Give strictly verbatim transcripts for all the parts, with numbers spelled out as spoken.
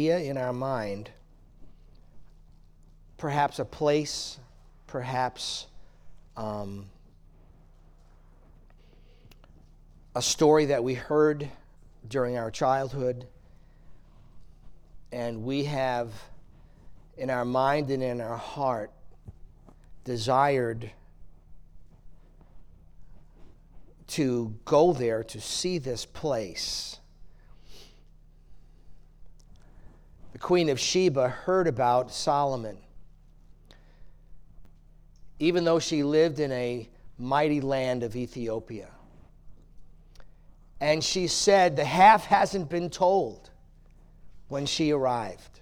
idea in our mind, perhaps a place, perhaps um, a story that we heard during our childhood, and we have in our mind and in our heart desired to go there to see this place. The Queen of Sheba heard about Solomon. Even though she lived in a mighty land of Ethiopia. And she said the half hasn't been told when she arrived.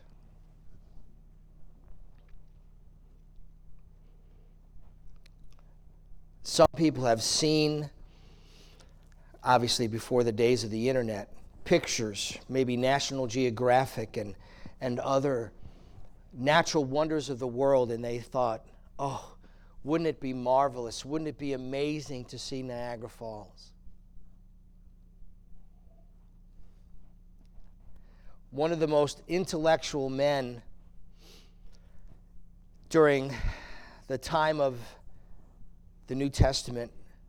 Some people have seen, obviously before the days of the internet, pictures, maybe National Geographic and, and other natural wonders of the world, and they thought, oh, wouldn't it be marvelous? Wouldn't it be amazing to see Niagara Falls? One of the most intellectual men during the time of the New Testament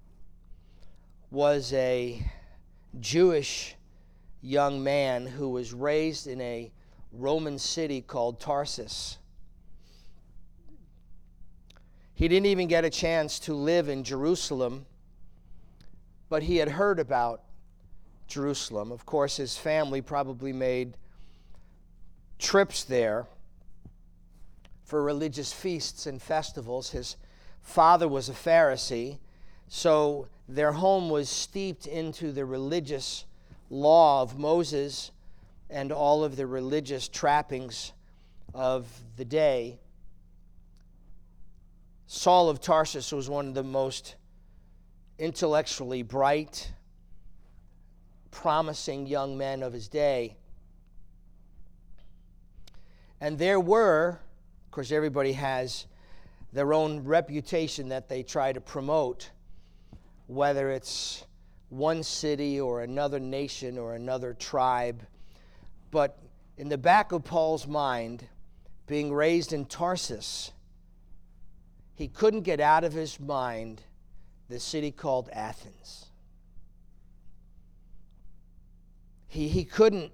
was a Jewish young man who was raised in a Roman city called Tarsus. He didn't even get a chance to live in Jerusalem, but he had heard about Jerusalem. Of course, his family probably made trips there for religious feasts and festivals. His father was a Pharisee, so their home was steeped into the religious law of Moses and all of the religious trappings of the day. Saul of Tarsus was one of the most intellectually bright, promising young men of his day. And there were, of course, everybody has their own reputation that they try to promote, whether it's one city or another nation or another tribe. But in the back of Paul's mind, being raised in Tarsus, he couldn't get out of his mind the city called Athens. He, he couldn't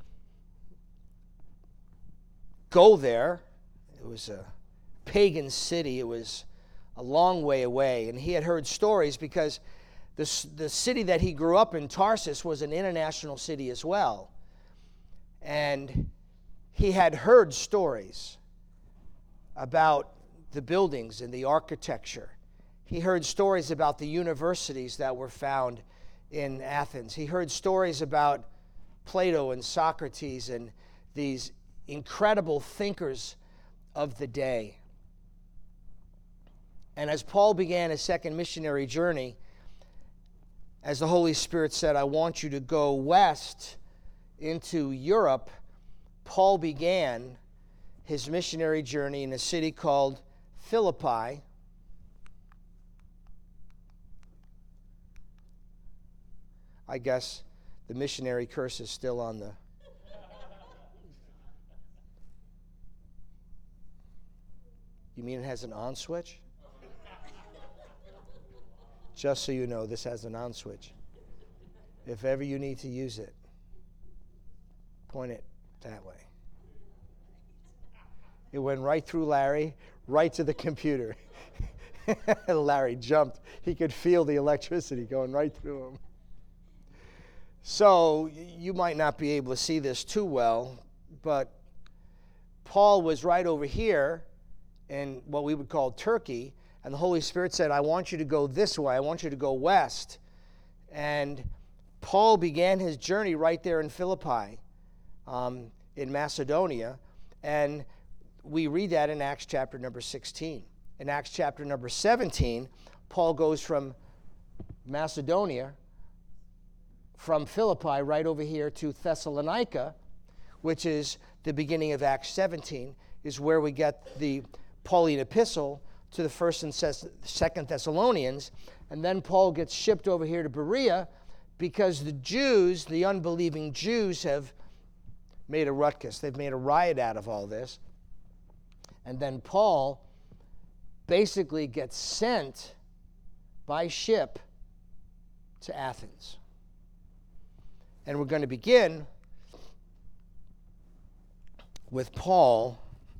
go there. It was a pagan city. It was a long way away. And he had heard stories because the, the city that he grew up in, Tarsus, was an international city as well. And he had heard stories about the buildings and the architecture. He heard stories about the universities that were found in Athens. He heard stories about Plato and Socrates and these incredible thinkers of the day. And as Paul began his second missionary journey, as the Holy Spirit said, I want you to go west into Europe, Paul began his missionary journey in a city called Philippi. I guess the missionary curse is still on the... You mean it has an on switch? Just so you know, this has an on switch. If ever you need to use it, point it that way. It went right through Larry, right to the computer. Larry jumped. He could feel the electricity going right through him. So you might not be able to see this too well, but Paul was right over here in what we would call Turkey, and the Holy Spirit said, I want you to go this way. I want you to go west. And Paul began his journey right there in Philippi, um, in Macedonia, and we read that in Acts chapter number sixteen. In Acts chapter number seventeen, Paul goes from Macedonia, from Philippi, right over here to Thessalonica, which is the beginning of Acts seventeen, is where we get the Pauline epistle to the first and second Thessalonians. And then Paul gets shipped over here to Berea because the Jews, the unbelieving Jews, have made a ruckus. They've made a riot out of all this. And then Paul basically gets sent by ship to Athens. And we're going to begin with Paul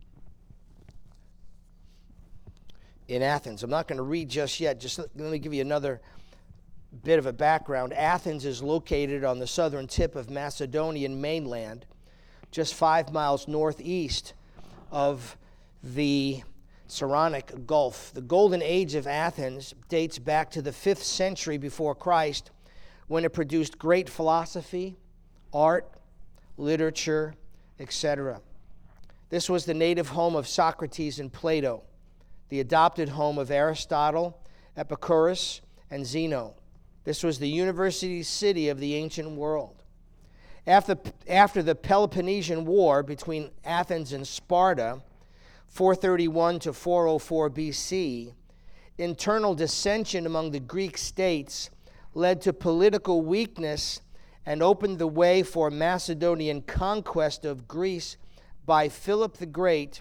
in Athens. I'm not going to read just yet. Just let me give you another bit of a background. Athens is located on the southern tip of Macedonian mainland, just five miles northeast of the Saronic Gulf. The golden age of Athens dates back to the fifth century before Christ, when it produced great philosophy, art, literature, et cetera. This was the native home of Socrates and Plato, the adopted home of Aristotle, Epicurus, and Zeno. This was the university city of the ancient world. After, after the Peloponnesian War between Athens and Sparta, four thirty-one to four oh four B C, internal dissension among the Greek states led to political weakness and opened the way for Macedonian conquest of Greece by Philip the Great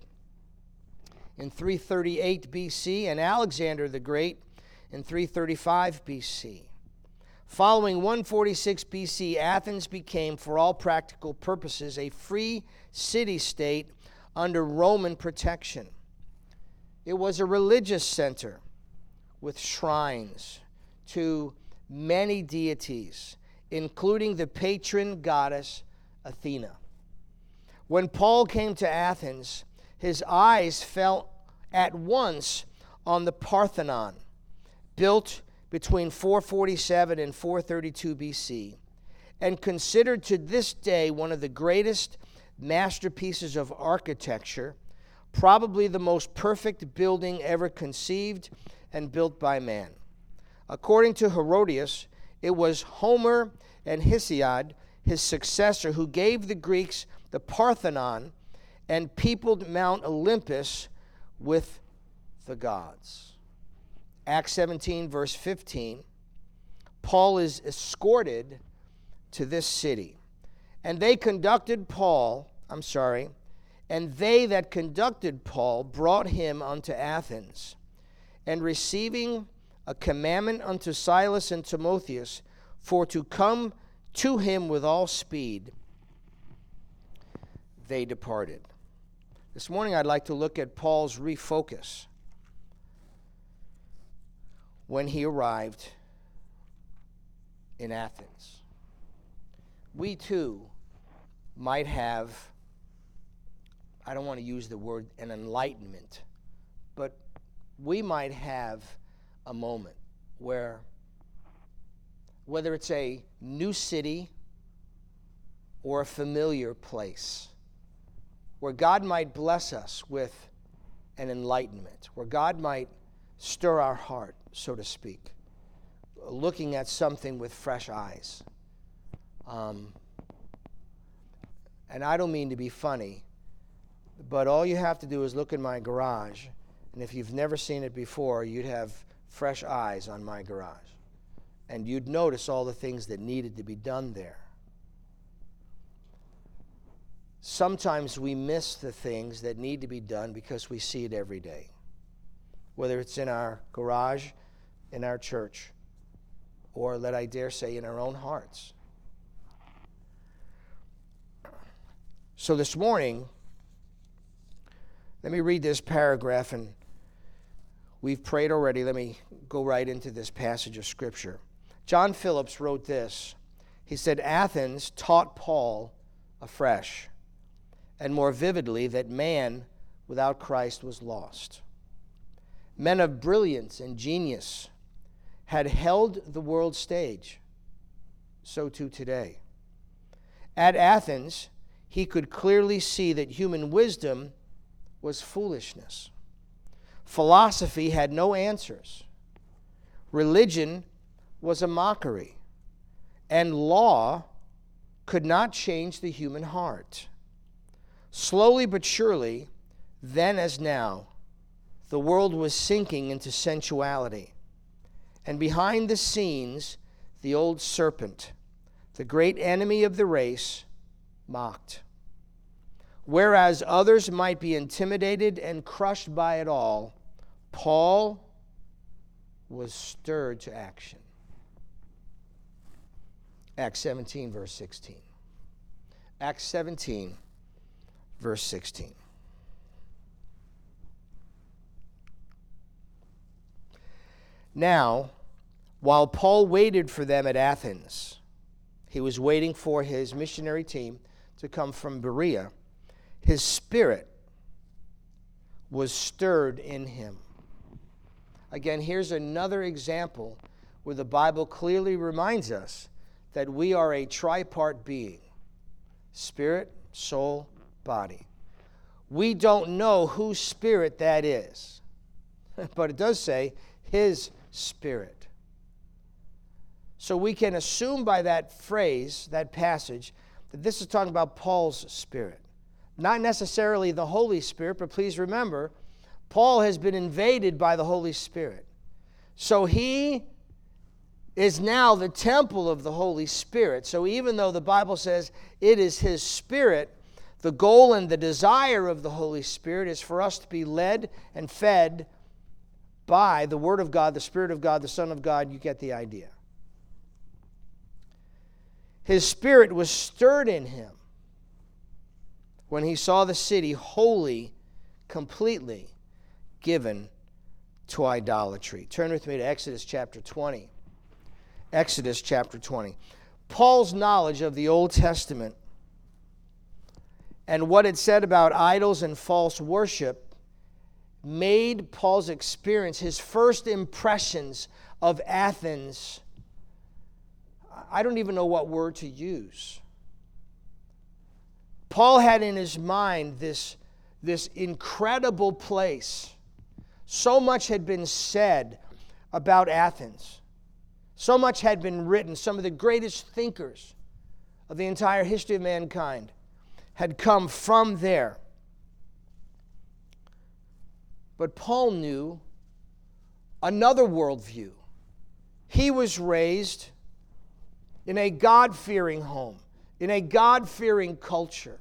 in three thirty-eight B C and Alexander the Great in three thirty-five B C. Following one forty-six B C, Athens became, for all practical purposes, a free city-state under Roman protection. It was a religious center with shrines to many deities, including the patron goddess Athena. When Paul came to Athens, his eyes fell at once on the Parthenon, built between four forty-seven and four thirty-two B C, and considered to this day one of the greatest masterpieces of architecture, probably the most perfect building ever conceived and built by man. According to Herodotus, it was Homer and Hesiod, his successor, who gave the Greeks the Parthenon and peopled Mount Olympus with the gods. Acts seventeen, verse fifteen, Paul is escorted to this city. And they conducted Paul, I'm sorry, and they that conducted Paul brought him unto Athens. And receiving a commandment unto Silas and Timotheus for to come to him with all speed, they departed. This morning I'd like to look at Paul's refocus when he arrived in Athens. We too might have, I don't want to use the word an enlightenment, but we might have a moment where, whether it's a new city or a familiar place, where God might bless us with an enlightenment, where God might stir our heart, so to speak, looking at something with fresh eyes. Um, and I don't mean to be funny, but all you have to do is look in my garage, and if you've never seen it before, you'd have fresh eyes on my garage. And you'd notice all the things that needed to be done there. Sometimes we miss the things that need to be done because we see it every day, whether it's in our garage, in our church, or, let I dare say, in our own hearts. So this morning, let me read this paragraph, and we've prayed already. Let me go right into this passage of Scripture. John Phillips wrote this. He said, Athens taught Paul afresh and more vividly that man without Christ was lost. Men of brilliance and genius had held the world stage. So too today. At Athens, he could clearly see that human wisdom was foolishness. Philosophy had no answers. Religion was a mockery. And law could not change the human heart. Slowly but surely, then as now, the world was sinking into sensuality. And behind the scenes, the old serpent, the great enemy of the race, mocked. Whereas others might be intimidated and crushed by it all, Paul was stirred to action. Acts seventeen, verse sixteen. Acts seventeen, verse sixteen. Now, while Paul waited for them at Athens, he was waiting for his missionary team to come from Berea, his spirit was stirred in him. Again, here's another example where the Bible clearly reminds us that we are a tripart being: spirit, soul, body. We don't know whose spirit that is, but it does say his spirit. So we can assume by that phrase, that passage, that this is talking about Paul's spirit. Not necessarily the Holy Spirit, but please remember, Paul has been invaded by the Holy Spirit. So he is now the temple of the Holy Spirit. So even though the Bible says it is his spirit, the goal and the desire of the Holy Spirit is for us to be led and fed by the Word of God, the Spirit of God, the Son of God. You get the idea. His spirit was stirred in him when he saw the city wholly, completely given to idolatry. Turn with me to Exodus chapter twenty. Exodus chapter twenty. Paul's knowledge of the Old Testament and what it said about idols and false worship made Paul's experience, his first impressions of Athens, I don't even know what word to use. Paul had in his mind this, this incredible place. So much had been said about Athens. So much had been written. Some of the greatest thinkers of the entire history of mankind had come from there. But Paul knew another worldview. He was raised in a God-fearing home, in a God-fearing culture.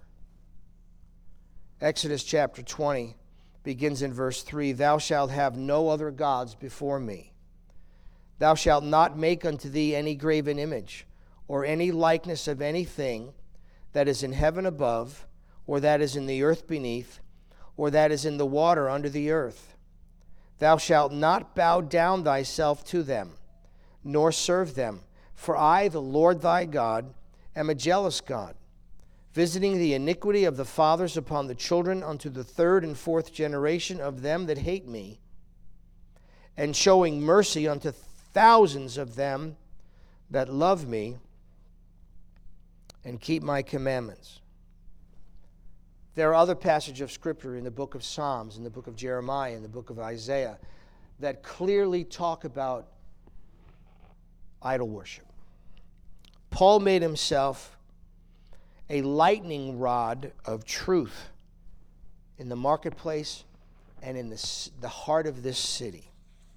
Exodus chapter twenty begins in verse three. Thou shalt have no other gods before me. Thou shalt not make unto thee any graven image, or any likeness of anything that is in heaven above, or that is in the earth beneath, or that is in the water under the earth. Thou shalt not bow down thyself to them, nor serve them. For I, the Lord thy God, am a jealous God, visiting the iniquity of the fathers upon the children unto the third and fourth generation of them that hate me, and showing mercy unto thousands of them that love me and keep my commandments. There are other passages of Scripture in the book of Psalms, in the book of Jeremiah, in the book of Isaiah, that clearly talk about idol worship. Paul made himself a lightning rod of truth in the marketplace and in the, the heart of this city.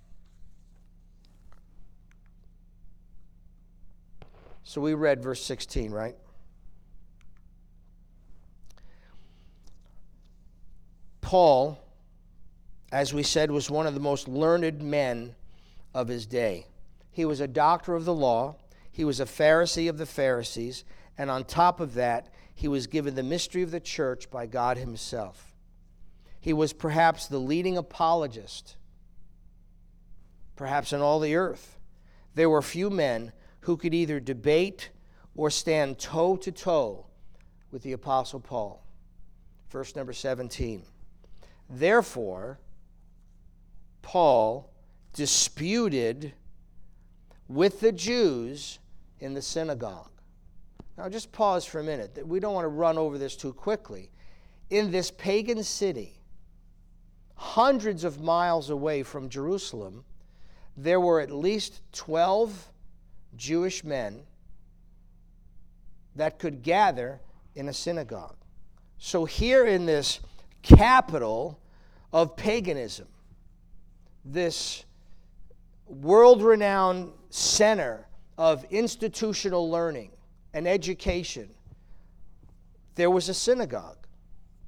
So we read verse sixteen, right? Paul, as we said, was one of the most learned men of his day. He was a doctor of the law. He was a Pharisee of the Pharisees. And on top of that, he was given the mystery of the church by God himself. He was perhaps the leading apologist, perhaps in all the earth. There were few men who could either debate or stand toe to toe with the Apostle Paul. Verse number seventeen. Therefore, Paul disputed with the Jews in the synagogue. Now just pause for a minute. We don't want to run over this too quickly. In this pagan city, hundreds of miles away from Jerusalem, there were at least twelve Jewish men that could gather in a synagogue. So here in this capital of paganism, this world-renowned center of institutional learning and education, there was a synagogue.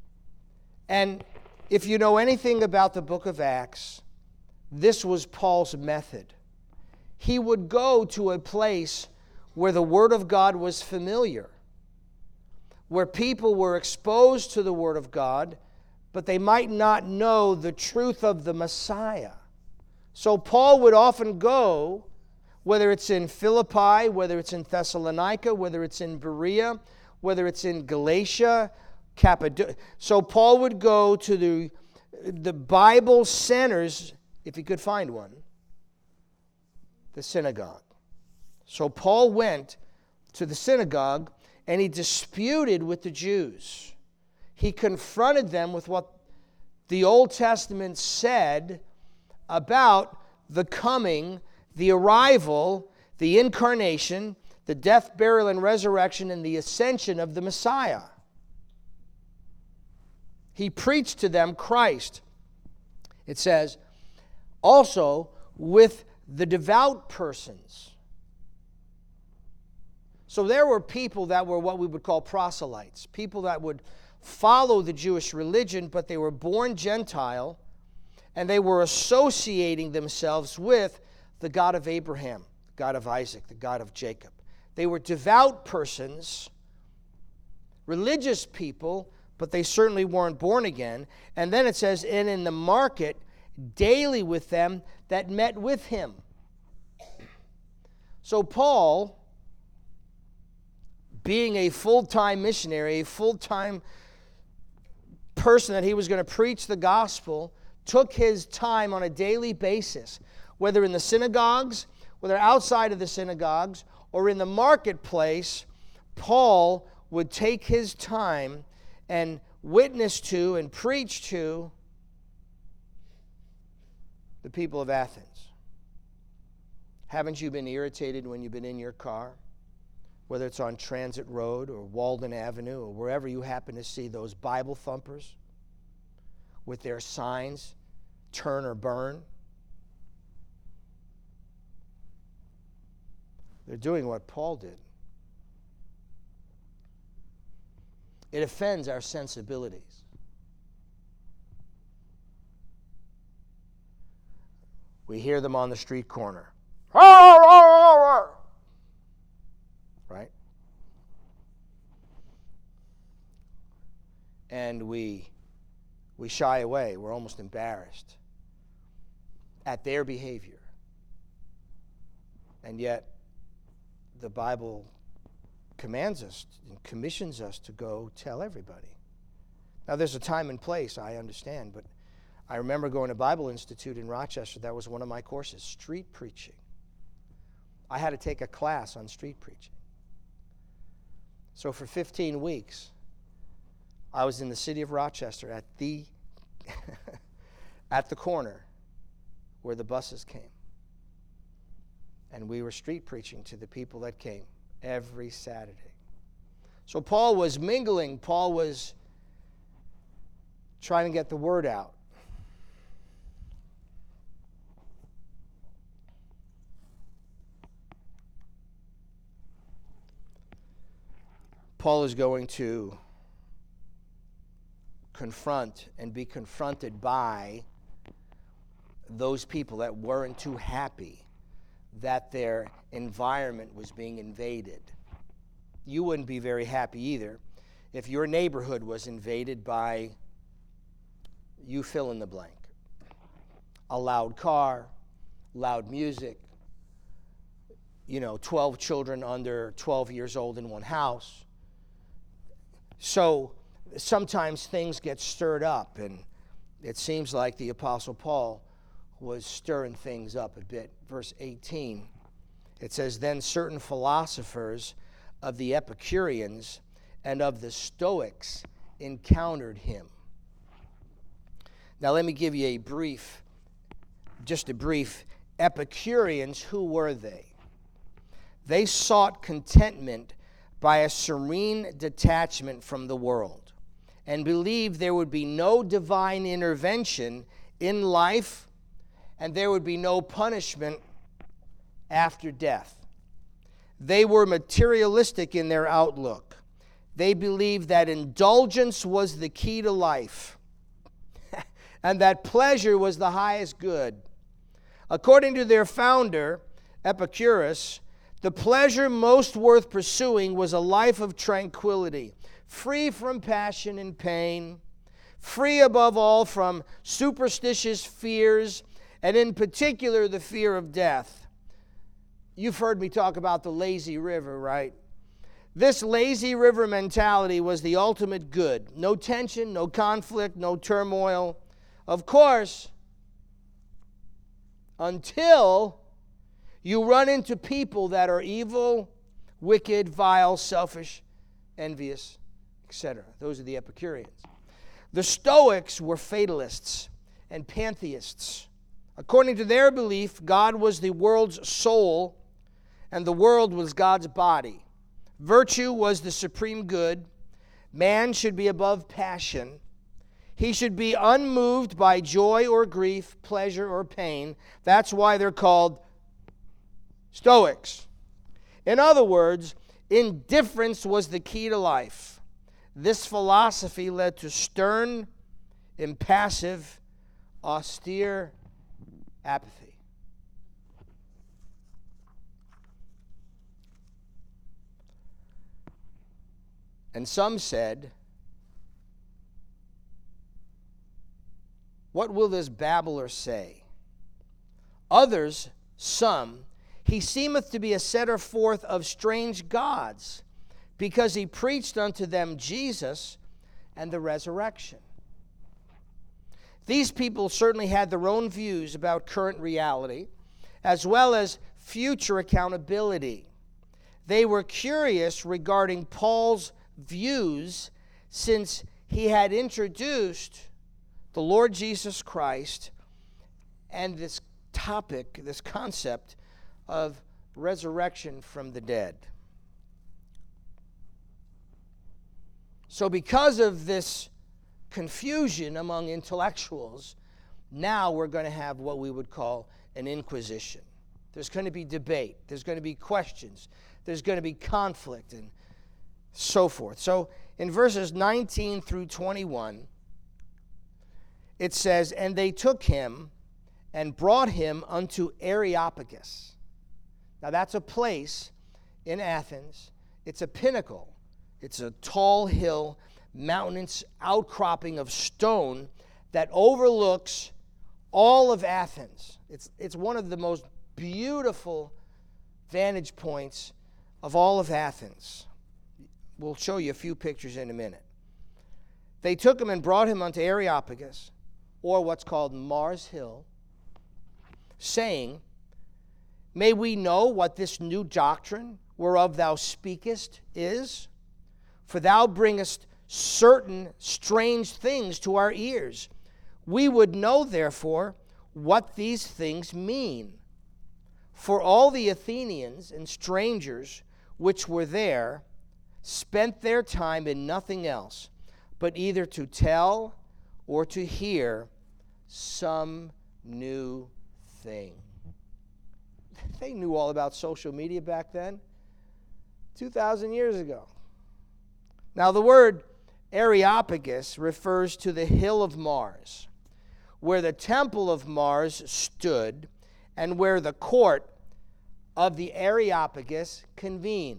And if you know anything about the book of Acts, this was Paul's method. He would go to a place where the Word of God was familiar, where people were exposed to the Word of God, but they might not know the truth of the Messiah. So Paul would often go, whether it's in Philippi, whether it's in Thessalonica, whether it's in Berea, whether it's in Galatia, Cappadocia. So Paul would go to the, the Bible centers, if he could find one, the synagogue. So Paul went to the synagogue and he disputed with the Jews. He confronted them with what the Old Testament said about the coming, the arrival, the incarnation, the death, burial, and resurrection, and the ascension of the Messiah. He preached to them Christ. It says, also with the devout persons. So there were people that were what we would call proselytes, people that would follow the Jewish religion, but they were born Gentile, and they were associating themselves with the God of Abraham, the God of Isaac, the God of Jacob. They were devout persons, religious people, but they certainly weren't born again. And then it says, and in the market, daily with them that met with him. So Paul, being a full-time missionary, a full-time person that he was going to preach the gospel, took his time on a daily basis, whether in the synagogues, whether outside of the synagogues, or in the marketplace. Paul would take his time and witness to and preach to the people of Athens. Haven't you been irritated when you've been in your car, whether it's on Transit Road or Walden Avenue or wherever you happen to see those Bible thumpers with their signs, turn or burn? They're doing what Paul did. It offends our sensibilities. We hear them on the street corner. Right? And we we shy away. We're almost embarrassed at their behavior. And yet, the Bible commands us and commissions us to go tell everybody. Now, there's a time and place, I understand, but I remember going to Bible Institute in Rochester. That was one of my courses, street preaching. I had to take a class on street preaching. So for fifteen weeks, I was in the city of Rochester at the at the corner where the buses came. And we were street preaching to the people that came every Saturday. So Paul was mingling. Paul was trying to get the word out. Paul is going to confront and be confronted by those people that weren't too happy that their environment was being invaded. You wouldn't be very happy either if your neighborhood was invaded by, you fill in the blank. A loud car, loud music, you know, twelve children under twelve years old in one house. So sometimes things get stirred up, and it seems like the Apostle Paul was stirring things up a bit. Verse eighteen, it says, then certain philosophers of the Epicureans and of the Stoics encountered him. Now let me give you a brief, just a brief, Epicureans, who were they? They sought contentment by a serene detachment from the world and believed there would be no divine intervention in life and there would be no punishment after death. They were materialistic in their outlook. They believed that indulgence was the key to life. and that pleasure was the highest good. According to their founder, Epicurus, the pleasure most worth pursuing was a life of tranquility, free from passion and pain, free above all from superstitious fears, and in particular the fear of death. You've heard me talk about the lazy river, right? This lazy river mentality was the ultimate good. No tension, no conflict, no turmoil. Of course, until you run into people that are evil, wicked, vile, selfish, envious, et cetera. Those are the Epicureans. The Stoics were fatalists and pantheists. According to their belief, God was the world's soul and the world was God's body. Virtue was the supreme good. Man should be above passion. He should be unmoved by joy or grief, pleasure or pain. That's why they're called Stoics. In other words, indifference was the key to life. This philosophy led to stern, impassive, austere apathy. And some said, "What will this babbler say?" Others, some, "He seemeth to be a setter forth of strange gods, because he preached unto them Jesus and the resurrection." These people certainly had their own views about current reality, as well as future accountability. They were curious regarding Paul's views, since he had introduced the Lord Jesus Christ and this topic, this concept of resurrection from the dead. So because of this confusion among intellectuals, now we're going to have what we would call an inquisition. There's going to be debate. There's going to be questions. There's going to be conflict and so forth. So in verses nineteen through twenty-one, it says, "And they took him and brought him unto Areopagus." Now that's a place in Athens. It's a pinnacle. It's a tall hill, mountainous outcropping of stone that overlooks all of Athens. It's, it's one of the most beautiful vantage points of all of Athens. We'll show you a few pictures in a minute. They took him and brought him unto Areopagus, or what's called Mars Hill, saying, "May we know what this new doctrine whereof thou speakest is? For thou bringest certain strange things to our ears. We would know, therefore, what these things mean. For all the Athenians and strangers which were there spent their time in nothing else, but either to tell or to hear some new thing." They knew all about social media back then, two thousand years ago. Now, the word Areopagus refers to the hill of Mars, where the temple of Mars stood and where the court of the Areopagus convened.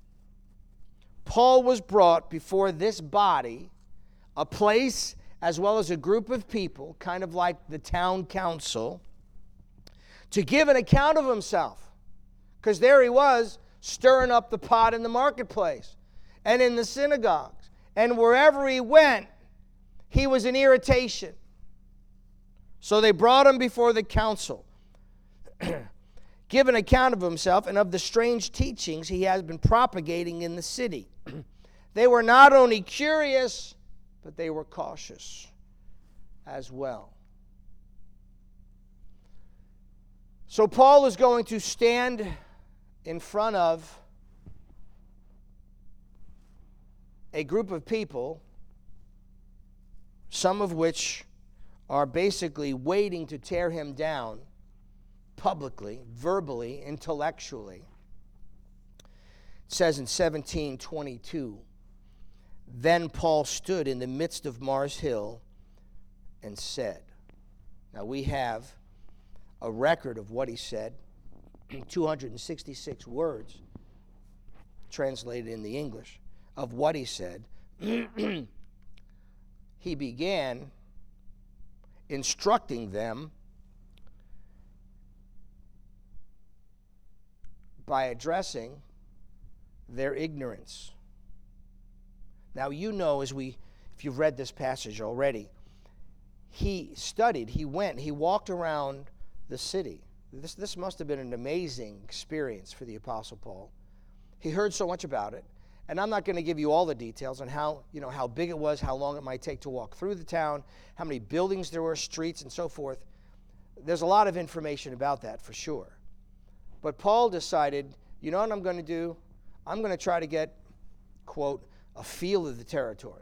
Paul was brought before this body, a place as well as a group of people, kind of like the town council, to give an account of himself. Because there he was, stirring up the pot in the marketplace and in the synagogues. And wherever he went, he was an irritation. So they brought him before the council, give an account of himself and of the strange teachings he has been propagating in the city. They were not only curious, but they were cautious as well. So Paul is going to stand in front of a group of people, some of which are basically waiting to tear him down publicly, verbally, intellectually. It says in seventeen twenty-two, "Then Paul stood in the midst of Mars Hill and said," Now, we have a record of what he said, two hundred sixty-six words translated in the English of what he said. He began instructing them by addressing their ignorance. Now, you know, as we, if you've read this passage already, he studied, he went, he walked around the city. This, this must have been an amazing experience for the Apostle Paul. He heard so much about it, and I'm not going to give you all the details on how, you know, how big it was, how long it might take to walk through the town, how many buildings there were, streets, and so forth. There's a lot of information about that for sure. But Paul decided, you know what I'm going to do? I'm going to try to get, quote, a feel of the territory.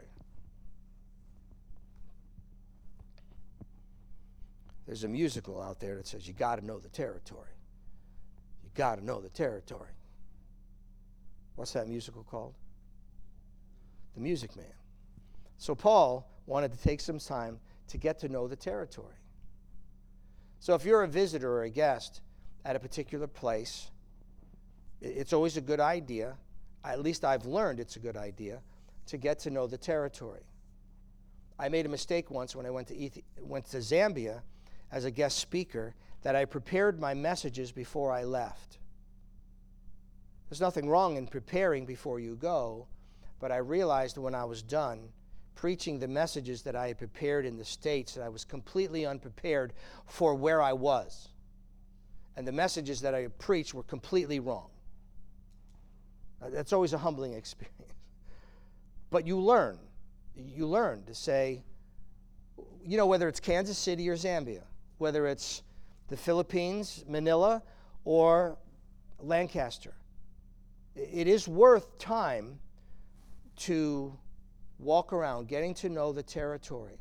There's a musical out there that says you got to know the territory. You got to know the territory. What's that musical called? The Music Man. So Paul wanted to take some time to get to know the territory. So if you're a visitor or a guest at a particular place, it's always a good idea, at least I've learned it's a good idea, to get to know the territory. I made a mistake once when I went to Ethi- went to Zambia as a guest speaker, that I prepared my messages before I left. There's nothing wrong in preparing before you go, but I realized when I was done preaching the messages that I had prepared in the States that I was completely unprepared for where I was. And the messages that I preached were completely wrong. That's always a humbling experience. But you learn. You learn to say, you know, whether it's Kansas City or Zambia, whether it's the Philippines, Manila, or Lancaster, it is worth time to walk around, getting to know the territory.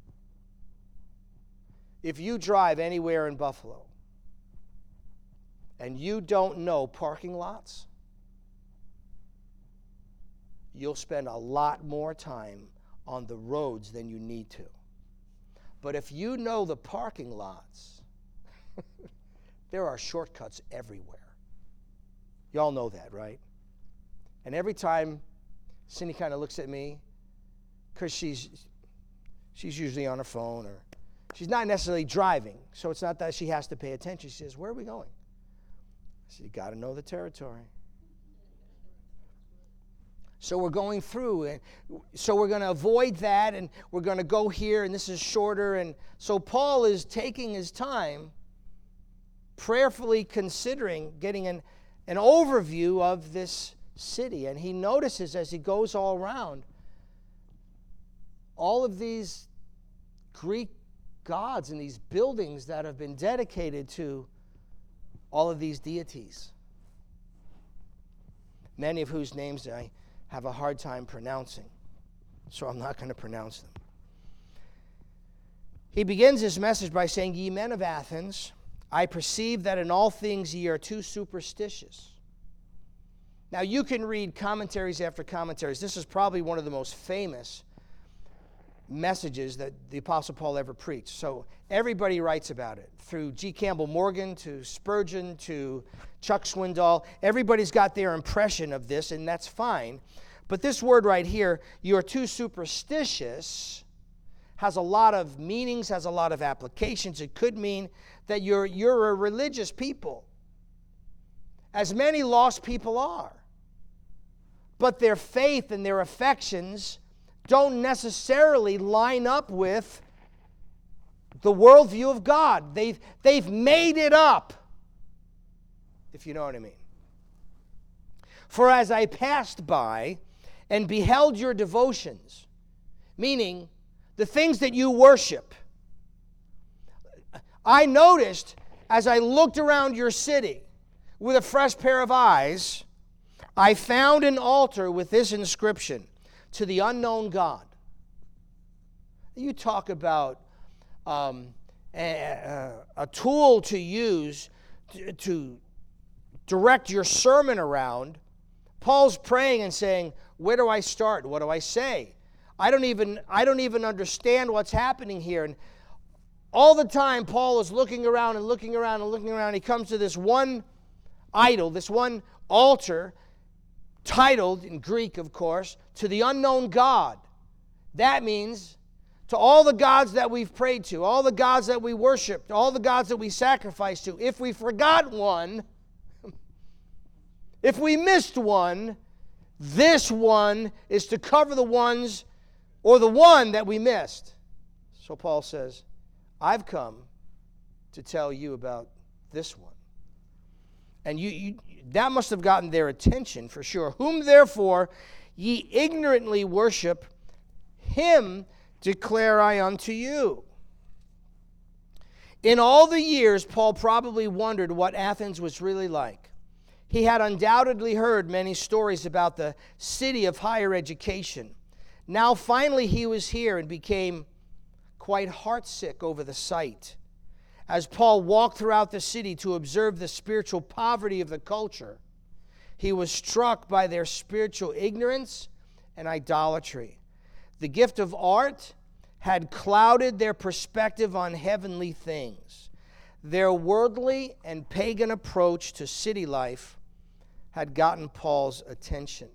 If you drive anywhere in Buffalo and you don't know parking lots, you'll spend a lot more time on the roads than you need to. But if you know the parking lots, there are shortcuts everywhere. Y'all know that, right? And every time Cindy kind of looks at me, because she's she's usually on her phone, or she's not necessarily driving, so it's not that she has to pay attention. She says, "Where are we going?" I said, "You got to know the territory." So we're going through, and so we're going to avoid that, and we're going to go here, and this is shorter. And so Paul is taking his time, prayerfully considering getting an, an overview of this city. And he notices as he goes all around, all of these Greek gods and these buildings that have been dedicated to all of these deities, many of whose names I have a hard time pronouncing, so I'm not going to pronounce them. He begins his message by saying, "Ye men of Athens, I perceive that in all things ye are too superstitious." Now, you can read commentaries after commentaries. This is probably one of the most famous messages that the Apostle Paul ever preached. So everybody writes about it, through G. Campbell Morgan to Spurgeon to Chuck Swindoll. Everybody's got their impression of this, and that's fine. But this word right here, "you're too superstitious," has a lot of meanings, has a lot of applications. It could mean that you're, you're a religious people, as many lost people are. But their faith and their affections don't necessarily line up with the worldview of God. They've, they've made it up, if you know what I mean. "For as I passed by and beheld your devotions," meaning the things that you worship, "I noticed as I looked around your city with a fresh pair of eyes, I found an altar with this inscription, to the unknown God." You talk about um, a, a tool to use to, to direct your sermon around. Paul's praying and saying, where do I start? What do I say? I don't even, I don't even understand what's happening here. And all the time Paul is looking around and looking around and looking around. He comes to this one idol, this one altar, titled, in Greek of course, to the unknown God. That means to all the gods that we've prayed to, all the gods that we worshiped, all the gods that we sacrificed to. If we forgot one, if we missed one, this one is to cover the ones or the one that we missed. So Paul says, I've come to tell you about this one. And you, you that must have gotten their attention for sure. Whom therefore ye ignorantly worship, him declare I unto you. In all the years, Paul probably wondered what Athens was really like. He had undoubtedly heard many stories about the city of higher education. Now finally he was here and became quite heartsick over the sight. As Paul walked throughout the city to observe the spiritual poverty of the culture, he was struck by their spiritual ignorance and idolatry. The gift of art had clouded their perspective on heavenly things. Their worldly and pagan approach to city life had gotten Paul's attention.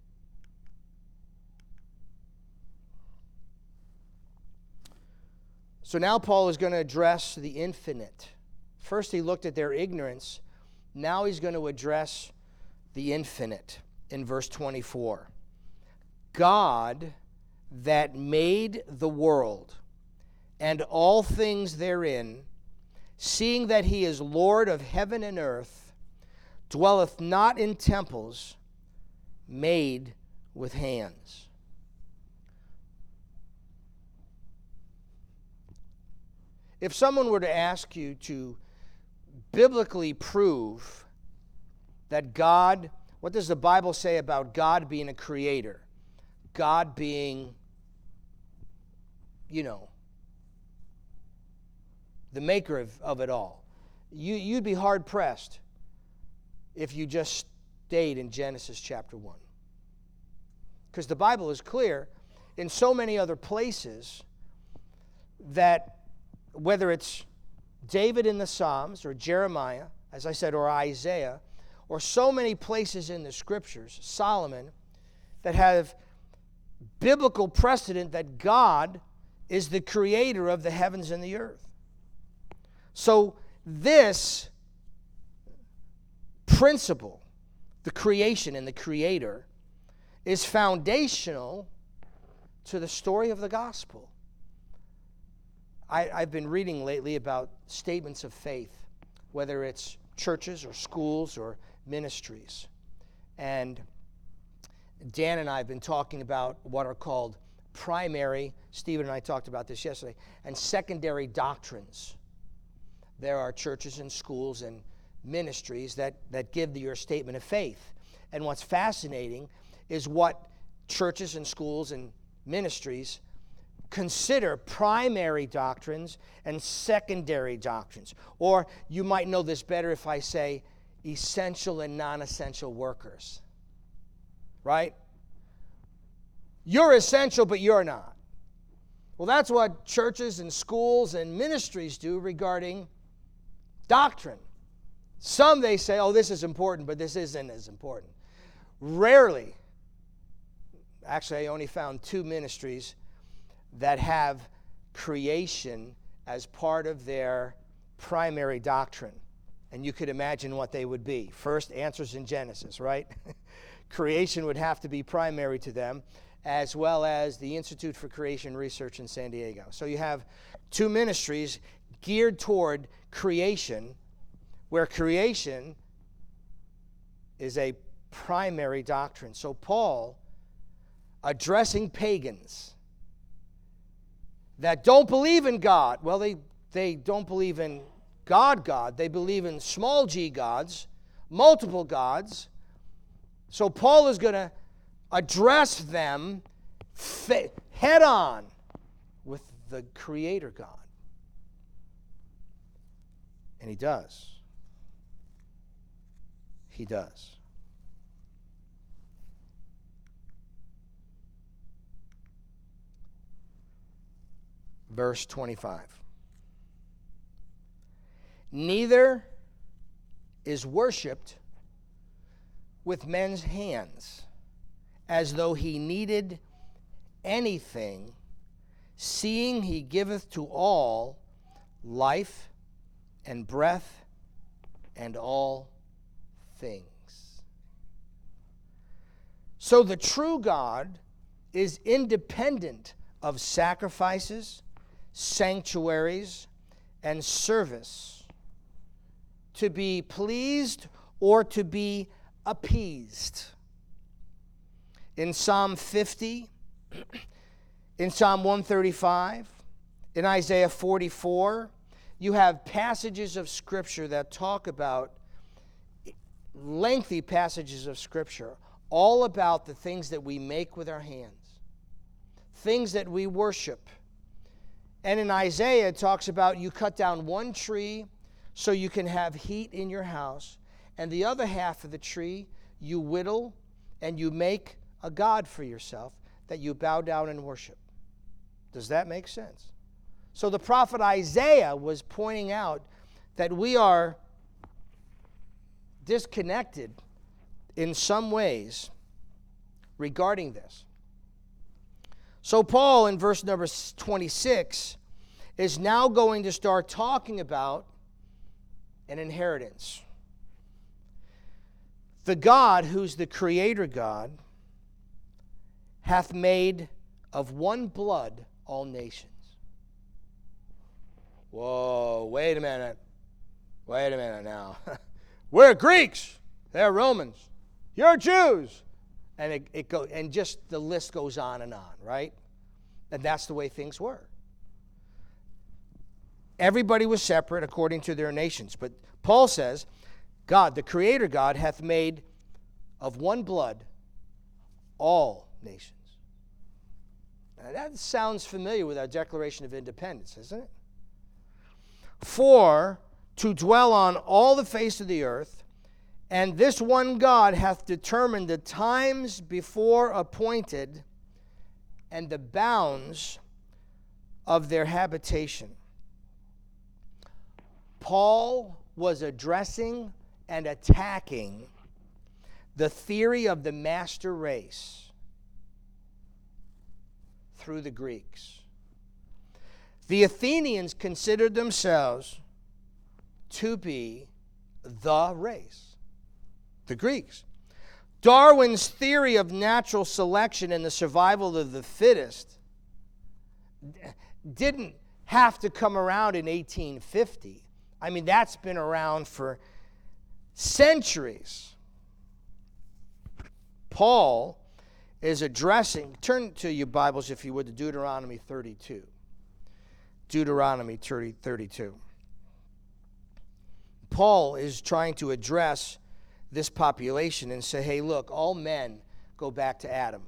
So now Paul is going to address the infinite. First he looked at their ignorance. Now he's going to address the infinite in verse twenty-four. God that made the world and all things therein, seeing that he is Lord of heaven and earth, dwelleth not in temples made with hands. If someone were to ask you to biblically prove that God, what does the Bible say about God being a creator? God being, you know, the maker of, of it all. You, you'd be hard-pressed if you just stayed in Genesis chapter one. Because the Bible is clear in so many other places that whether it's David in the Psalms or Jeremiah, as I said, or Isaiah, or so many places in the Scriptures, Solomon, that have biblical precedent that God is the creator of the heavens and the earth. So this principle, the creation and the creator, is foundational to the story of the gospel. I, I've been reading lately about statements of faith, whether it's churches or schools or ministries. And Dan and I have been talking about what are called primary, Stephen and I talked about this yesterday, and secondary doctrines. There are churches and schools and ministries that, that give your statement of faith. And what's fascinating is what churches and schools and ministries consider primary doctrines and secondary doctrines. Or you might know this better if I say essential and non-essential workers. Right? You're essential, but you're not. Well, that's what churches and schools and ministries do regarding doctrine. Some they say, oh, this is important, but this isn't as important. Rarely, actually I only found two ministries that have creation as part of their primary doctrine. And you could imagine what they would be. First, Answers in Genesis, right? Creation would have to be primary to them, as well as the Institute for Creation Research in San Diego. So you have two ministries geared toward creation, where creation is a primary doctrine. So Paul, addressing pagans that don't believe in God, well, they, they don't believe in God, God. They believe in small g gods, multiple gods. So Paul is going to address them head on with the Creator God. And he does. He does. Verse twenty-five. neither is worshipped with men's hands, as though he needed anything, seeing he giveth to all life and breath and all things. So the true God is independent of sacrifices, sanctuaries, and service, to be pleased or to be appeased. In Psalm fifty, in Psalm one thirty-five, in Isaiah forty-four, you have passages of Scripture that talk about, lengthy passages of Scripture, all about the things that we make with our hands, things that we worship. And in Isaiah, it talks about you cut down one tree so you can have heat in your house, and the other half of the tree you whittle and you make a god for yourself that you bow down and worship. Does that make sense? So the prophet Isaiah was pointing out that we are disconnected in some ways regarding this. So Paul, in verse number twenty-six, is now going to start talking about an inheritance. The God, who's the creator God, hath made of one blood all nations. Whoa, wait a minute. Wait a minute now. We're Greeks. They're Romans. You're Jews. And it, it go, and just the list goes on and on, right? And that's the way things were. Everybody was separate according to their nations. But Paul says, God, the creator God, hath made of one blood all nations. Now that sounds familiar with our Declaration of Independence, isn't it? For to dwell on all the face of the earth, and this one God hath determined the times before appointed and the bounds of their habitation. Paul was addressing and attacking the theory of the master race through the Greeks. The Athenians considered themselves to be the race, the Greeks. Darwin's theory of natural selection and the survival of the fittest didn't have to come around in eighteen fifty. I mean, that's been around for centuries. Paul is addressing, turn to your Bibles, if you would, to Deuteronomy thirty-two. Deuteronomy thirty-two. Paul is trying to address this population and say, hey, look, all men go back to Adam.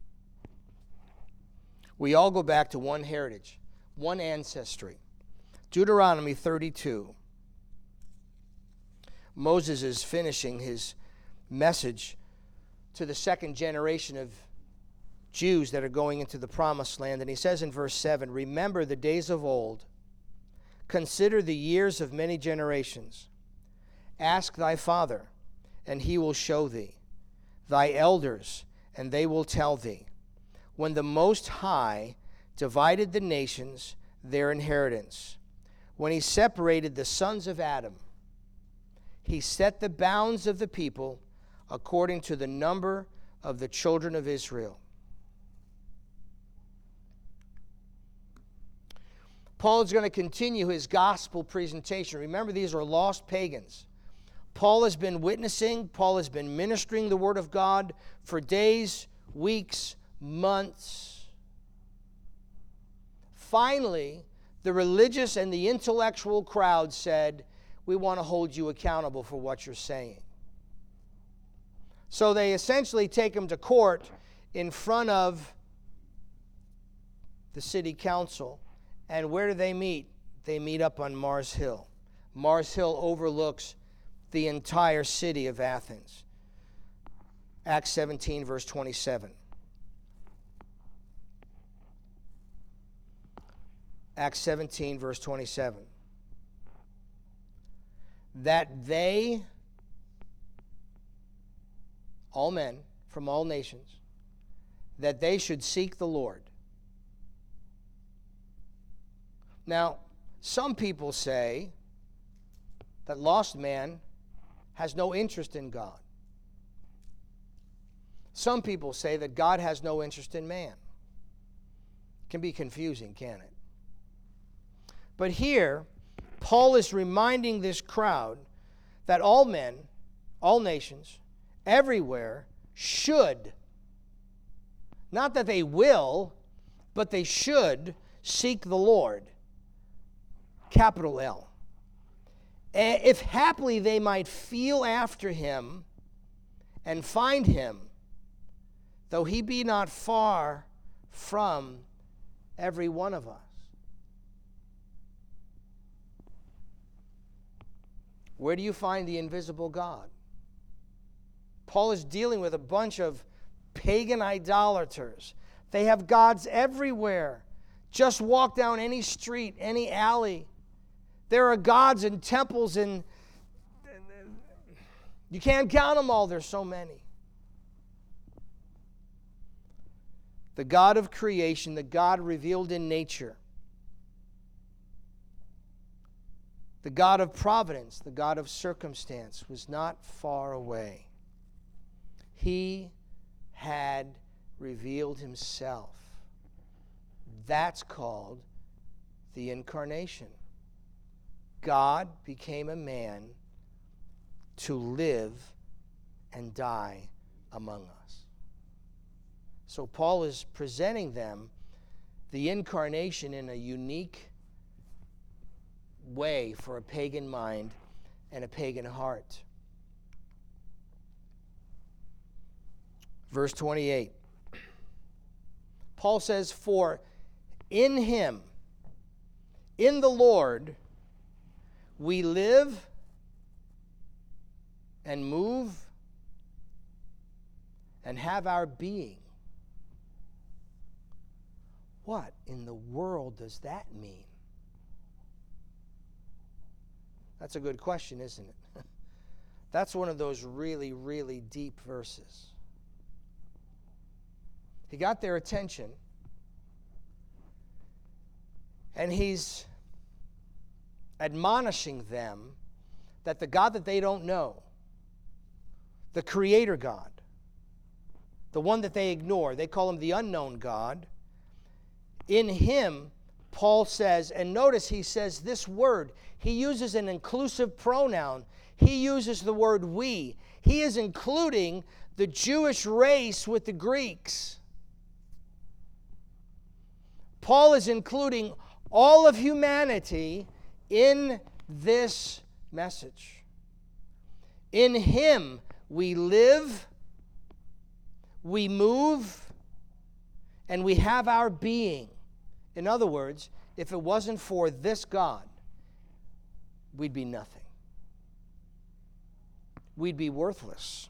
We all go back to one heritage, one ancestry. Deuteronomy thirty-two. Moses is finishing his message to the second generation of Jews that are going into the promised land. And he says in verse seven, remember the days of old. Consider the years of many generations. Ask thy father, and he will show thee. Thy elders, and they will tell thee. When the Most High divided the nations, their inheritance. When he separated the sons of Adam, he set the bounds of the people according to the number of the children of Israel. Paul is going to continue his gospel presentation. Remember, these are lost pagans. Paul has been witnessing, Paul has been ministering the word of God for days, weeks, months. Finally, the religious and the intellectual crowd said, we want to hold you accountable for what you're saying. So they essentially take him to court in front of the city council. And where do they meet? They meet up on Mars Hill. Mars Hill overlooks the entire city of Athens. Acts seventeen, verse twenty-seven. Acts seventeen, verse twenty-seven. that they, all men from all nations, that they should seek the Lord. Now, some people say that lost man has no interest in God. Some people say that God has no interest in man. It can be confusing, can't it? But here, Paul is reminding this crowd that all men, all nations, everywhere should, not that they will, but they should seek the Lord. Capital L. If haply they might feel after him and find him, though he be not far from every one of us. Where do you find the invisible God? Paul is dealing with a bunch of pagan idolaters. They have gods everywhere. Just walk down any street, any alley. There are gods and temples, and you can't count them all. There's so many. The God of creation, the God revealed in nature, the God of providence, the God of circumstance, was not far away. He had revealed himself. That's called the incarnation. God became a man to live and die among us. So Paul is presenting them the incarnation in a unique way for a pagan mind and a pagan heart. Verse twenty-eight. Paul says, "For in him, in the Lord, we live and move and have our being." What in the world does that mean? That's a good question, isn't it? That's one of those really, really deep verses. He got their attention, and he's admonishing them that the God that they don't know, the Creator God, the one that they ignore, they call him the unknown God, in him, Paul says, and notice he says this word, he uses an inclusive pronoun. He uses the word we. He is including the Jewish race with the Greeks. Paul is including all of humanity in this message. In him we live, we move, and we have our being. In other words, if it wasn't for this God, we'd be nothing. We'd be worthless.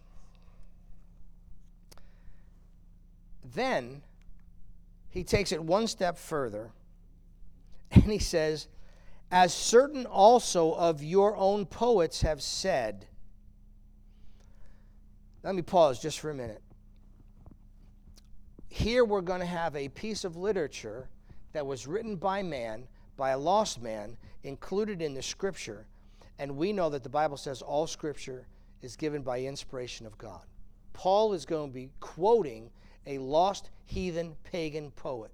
Then he takes it one step further, and he says, "As certain also of your own poets have said." Let me pause just for a minute. Here we're going to have a piece of literature that was written by man, by a lost man, included in the Scripture, and we know that the Bible says all Scripture is given by inspiration of God. Paul is going to be quoting a lost heathen pagan poet.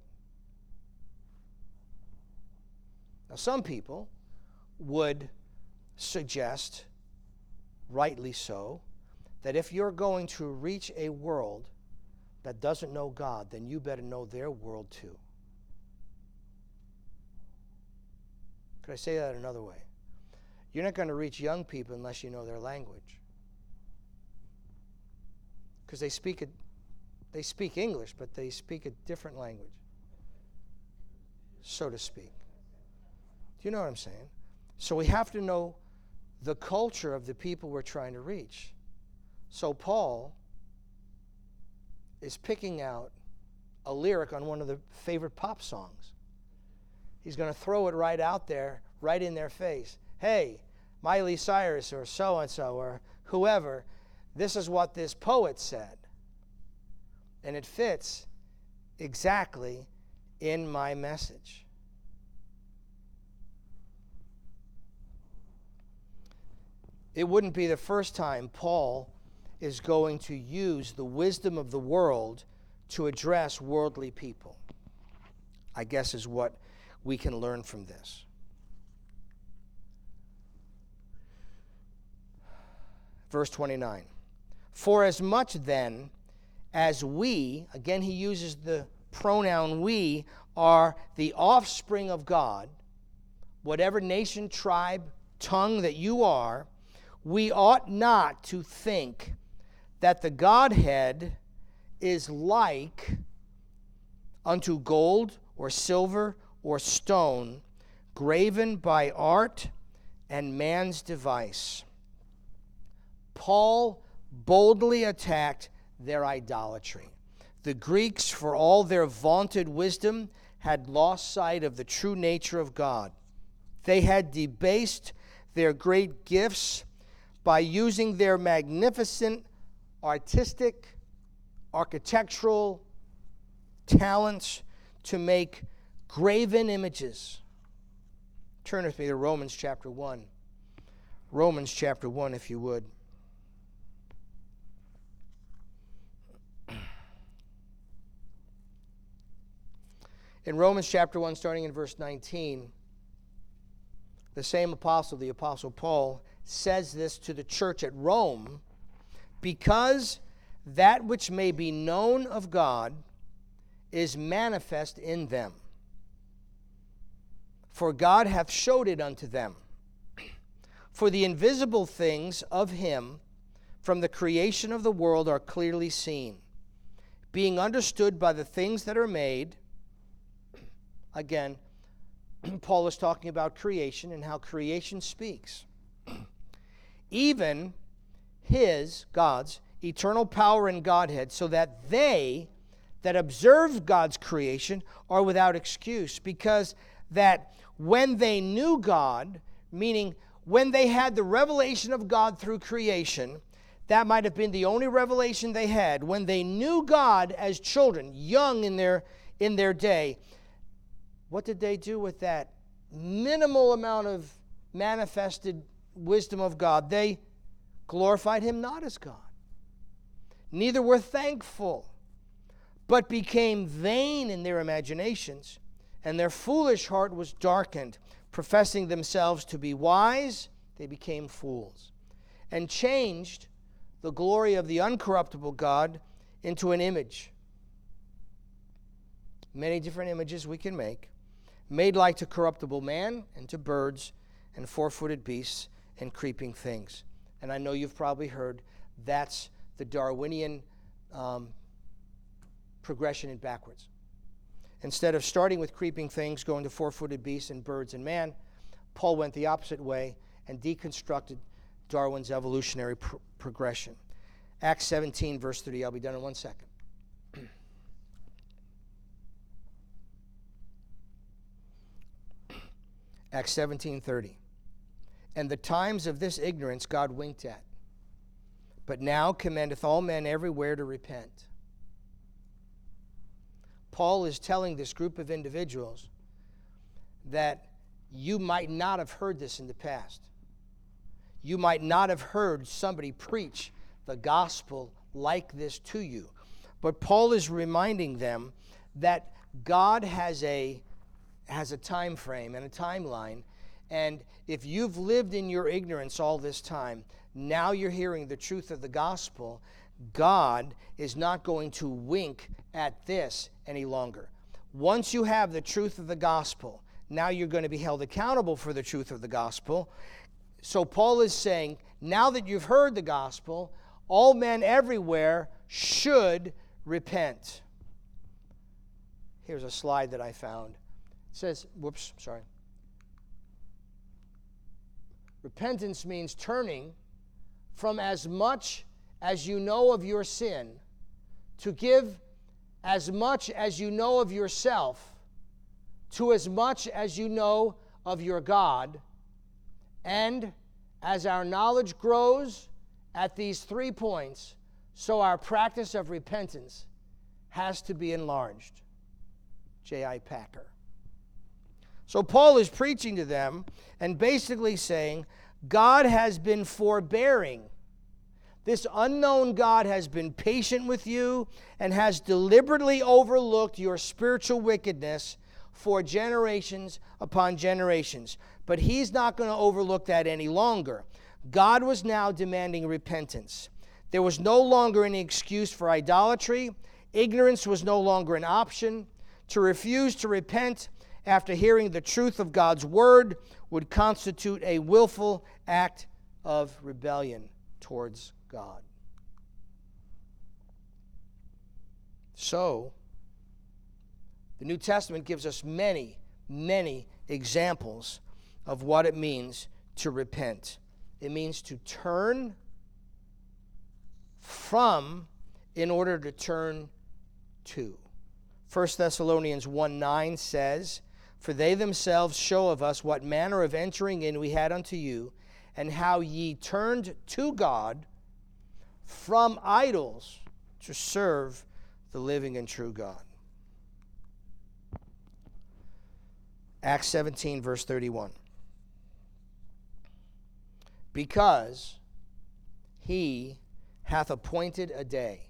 Now, some people would suggest, rightly so, that if you're going to reach a world that doesn't know God, then you better know their world too. Could I say that another way? You're not going to reach young people unless you know their language. Because they speak a, they speak English, but they speak a different language, so to speak. Do you know what I'm saying? So we have to know the culture of the people we're trying to reach. So Paul is picking out a lyric on one of the favorite pop songs. He's going to throw it right out there, right in their face. Hey, Miley Cyrus or so-and-so or whoever, this is what this poet said. And it fits exactly in my message. It wouldn't be the first time Paul is going to use the wisdom of the world to address worldly people, I guess is what we can learn from this. Verse twenty-nine. For as much then as we, again he uses the pronoun we, are the offspring of God, whatever nation, tribe, tongue that you are, we ought not to think that the Godhead is like unto gold or silver or stone, graven by art and man's device. Paul boldly attacked their idolatry. The Greeks, for all their vaunted wisdom, had lost sight of the true nature of God. They had debased their great gifts by using their magnificent artistic, architectural talents to make graven images. Turn with me to Romans chapter one. Romans chapter one, if you would. In Romans chapter one, starting in verse nineteen, the same apostle, the apostle Paul, says this to the church at Rome, because that which may be known of God is manifest in them. For God hath showed it unto them. For the invisible things of him from the creation of the world are clearly seen, being understood by the things that are made. Again, Paul is talking about creation and how creation speaks. Even his, God's, eternal power and Godhead, so that they that observe God's creation are without excuse, because that when they knew God, meaning when they had the revelation of God through creation, that might have been the only revelation they had. When they knew God as children, young in their in their day, what did they do with that minimal amount of manifested wisdom of God? They glorified him not as God. Neither were thankful, but became vain in their imaginations, and their foolish heart was darkened. Professing themselves to be wise, they became fools, and changed the glory of the uncorruptible God into an image. Many different images we can make, made like to corruptible man, and to birds, and four-footed beasts, and creeping things. And I know you've probably heard that's the Darwinian um, progression in backwards. Instead of starting with creeping things, going to four-footed beasts and birds and man, Paul went the opposite way and deconstructed Darwin's evolutionary pr- progression. Acts seventeen, verse thirty. I'll be done in one second. Acts seventeen thirty. And the times of this ignorance God winked at, but now commandeth all men everywhere to repent. Paul is telling this group of individuals that you might not have heard this in the past. You might not have heard somebody preach the gospel like this to you. But Paul is reminding them that God has a has a time frame and a timeline, and if you've lived in your ignorance all this time, now you're hearing the truth of the gospel, God is not going to wink at this any longer. Once you have the truth of the gospel, now you're going to be held accountable for the truth of the gospel. So Paul is saying, now that you've heard the gospel, all men everywhere should repent. Here's a slide that I found. It says, whoops, sorry. Repentance means turning from as much as you know of your sin to give as much as you know of yourself to as much as you know of your God, and As our knowledge grows at these three points, so our practice of repentance has to be enlarged. J I Packer. So Paul is preaching to them and basically saying, God has been forbearing. This unknown God has been patient with you and has deliberately overlooked your spiritual wickedness for generations upon generations. But he's not going to overlook that any longer. God was now demanding repentance. There was no longer any excuse for idolatry. Ignorance was no longer an option. To refuse to repent after hearing the truth of God's word would constitute a willful act of rebellion towards God. So, the New Testament gives us many, many examples of what it means to repent. It means to turn from in order to turn to. First Thessalonians one nine says, For they themselves show of us what manner of entering in we had unto you, and how ye turned to God from idols to serve the living and true God. Acts seventeen, verse thirty-one. Because he hath appointed a day,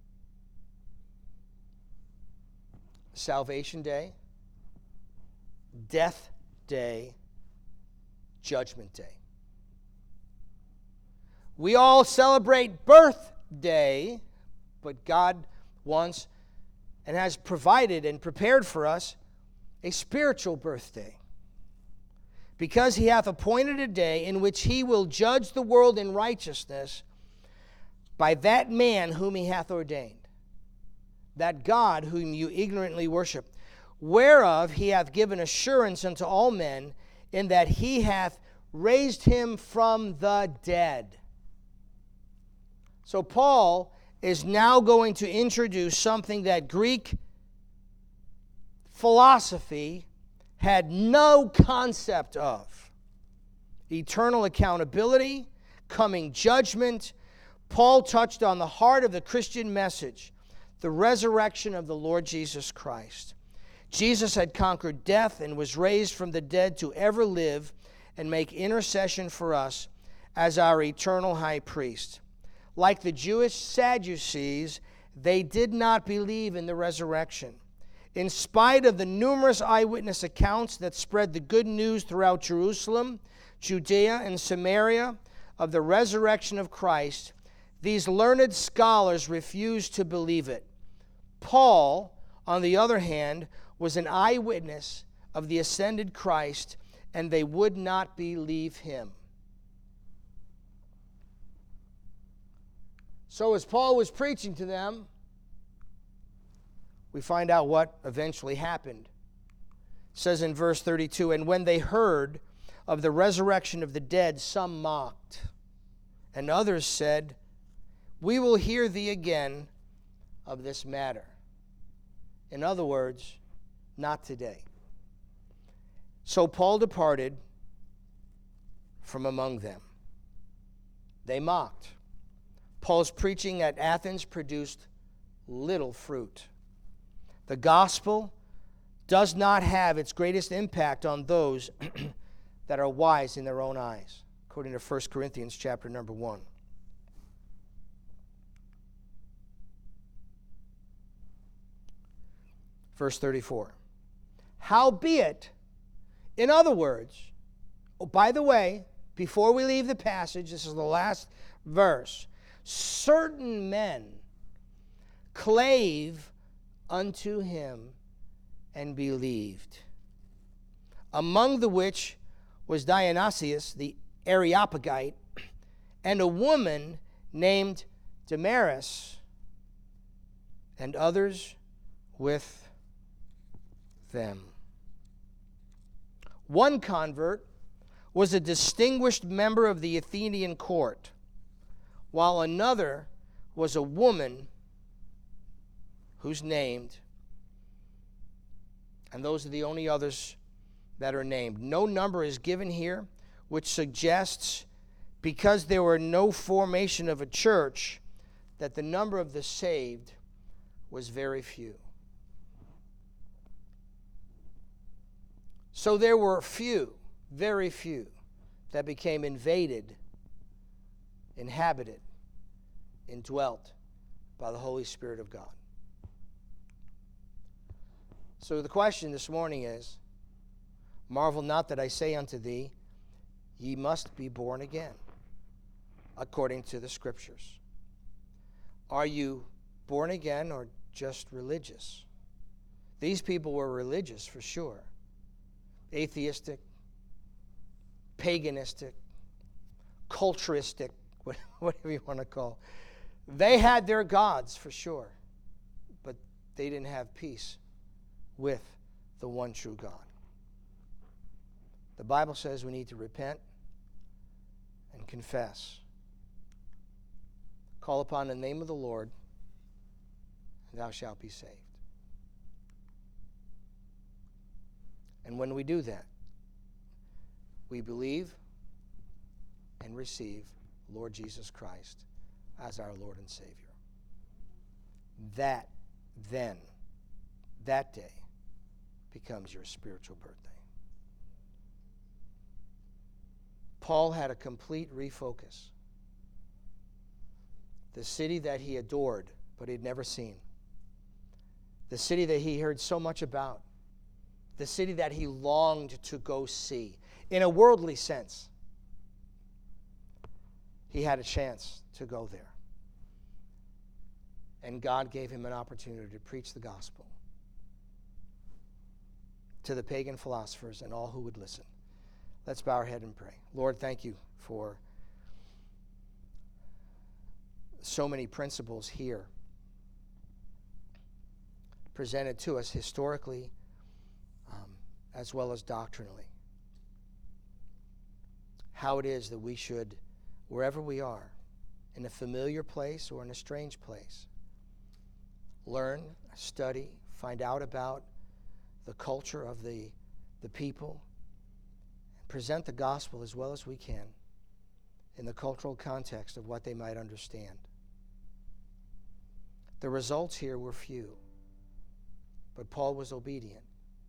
salvation day, death day, judgment day. We all celebrate birthday, but God wants and has provided and prepared for us a spiritual birthday. Because he hath appointed a day in which he will judge the world in righteousness by that man whom he hath ordained, that God whom you ignorantly worship, whereof he hath given assurance unto all men, in that he hath raised him from the dead. So Paul is now going to introduce something that Greek philosophy had no concept of. Eternal accountability, coming judgment. Paul touched on the heart of the Christian message, the resurrection of the Lord Jesus Christ. Jesus had conquered death and was raised from the dead to ever live and make intercession for us as our eternal high priest. Like the Jewish Sadducees, they did not believe in the resurrection. In spite of the numerous eyewitness accounts that spread the good news throughout Jerusalem, Judea, and Samaria of the resurrection of Christ, these learned scholars refused to believe it. Paul, on the other hand, was an eyewitness of the ascended Christ, and they would not believe him. So as Paul was preaching to them, we find out what eventually happened. It says in verse thirty-two, And when they heard of the resurrection of the dead, some mocked, and others said, We will hear thee again of this matter. In other words, not today. So Paul departed from among them. They mocked. Paul's preaching at Athens produced little fruit. The gospel does not have its greatest impact on those that are wise in their own eyes, according to First Corinthians chapter number one. Verse thirty-four. Howbeit, in other words, oh, by the way, before we leave the passage, this is the last verse, certain men clave unto him and believed, among the which was Dionysius the Areopagite, and a woman named Damaris, and others with them. One convert was a distinguished member of the Athenian court, while another was a woman who's named, and those are the only others that are named. No number is given here, which suggests because there were no formation of a church, that the number of the saved was very few. So there were few, very few, that became invaded, inhabited, indwelt by the Holy Spirit of God. So the question this morning is, marvel not that I say unto thee, ye must be born again, according to the Scriptures. Are you born again or just religious? These people were religious for sure. Atheistic, paganistic, culturistic, whatever you want to call. They had their gods for sure, but they didn't have peace with the one true God. The Bible says we need to repent and confess. Call upon the name of the Lord, and thou shalt be saved. And when we do that, we believe and receive Lord Jesus Christ as our Lord and Savior. That then, that day, becomes your spiritual birthday. Paul had a complete refocus. The city that he adored, but he'd never seen. The city that he heard so much about. The city that he longed to go see. In a worldly sense, he had a chance to go there. And God gave him an opportunity to preach the gospel to the pagan philosophers and all who would listen. Let's bow our head and pray. Lord, thank you for so many principles here presented to us historically um, as well as doctrinally. How it is that we should, wherever we are, in a familiar place or in a strange place, learn, study, find out about the culture of the, the people, and present the gospel as well as we can in the cultural context of what they might understand. The results here were few, but Paul was obedient.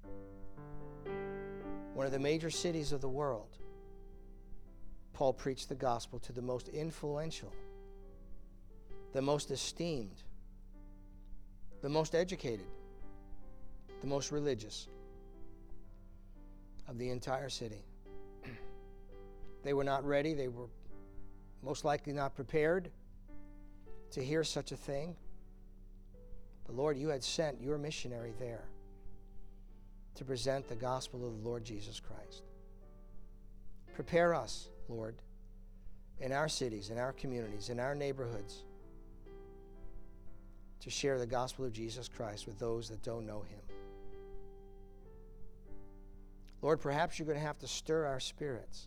One of the major cities of the world, Paul preached the gospel to the most influential, the most esteemed, the most educated, the most religious of the entire city. They were not ready. They were most likely not prepared to hear such a thing. But Lord, you had sent your missionary there to present the gospel of the Lord Jesus Christ. Prepare us, Lord, in our cities, in our communities, in our neighborhoods, to share the gospel of Jesus Christ with those that don't know him. Lord, perhaps you're going to have to stir our spirits.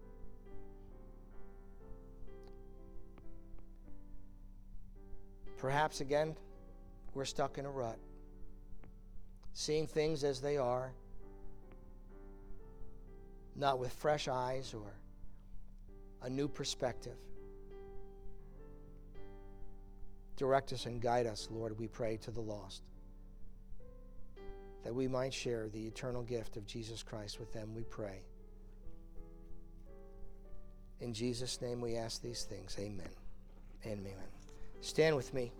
Perhaps, again, we're stuck in a rut, seeing things as they are, not with fresh eyes or a new perspective. Direct us and guide us, Lord, we pray, to the lost, that we might share the eternal gift of Jesus Christ with them, we pray. In Jesus' name we ask these things. Amen and amen. Stand with me.